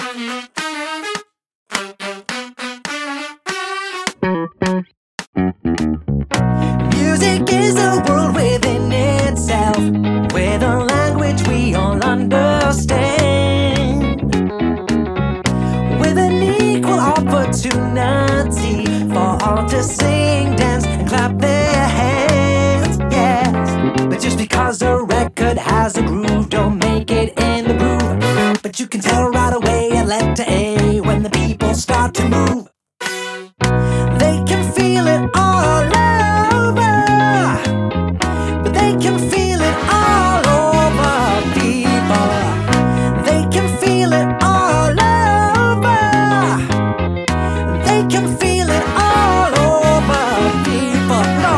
Music is a world within itself, with a language we all understand, with an equal opportunity for all to sing, dance, and clap their hands. Yes, but just because a record has a groove, don't make it in the groove. But you can tell right away at letter A when the people start to move. They can feel it all over, but they can feel it all over people. They can feel it all over. They can feel it all over people. No.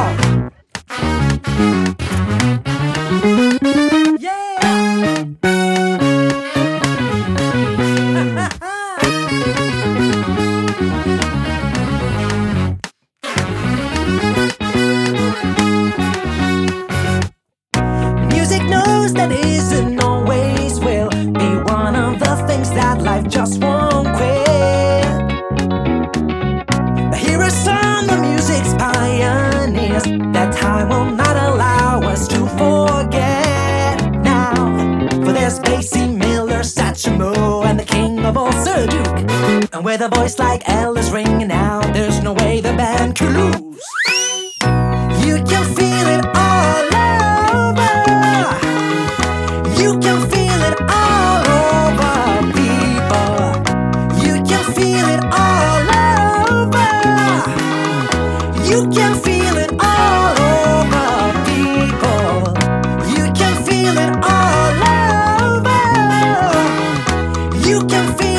Yeah. Music knows that isn't always will be one of the things that life just won't quit. But here are some of music's pioneers that time will not allow us to forget now. For there's Basie Miller, Satchmo, and the king of all, Sir Duke. And with a voice like Ella's ringing out, there's no way the band could lose. You can feel it all over. You can feel it all over people. You can feel it all over. You can feel it all over people. You can feel it all over. You can feel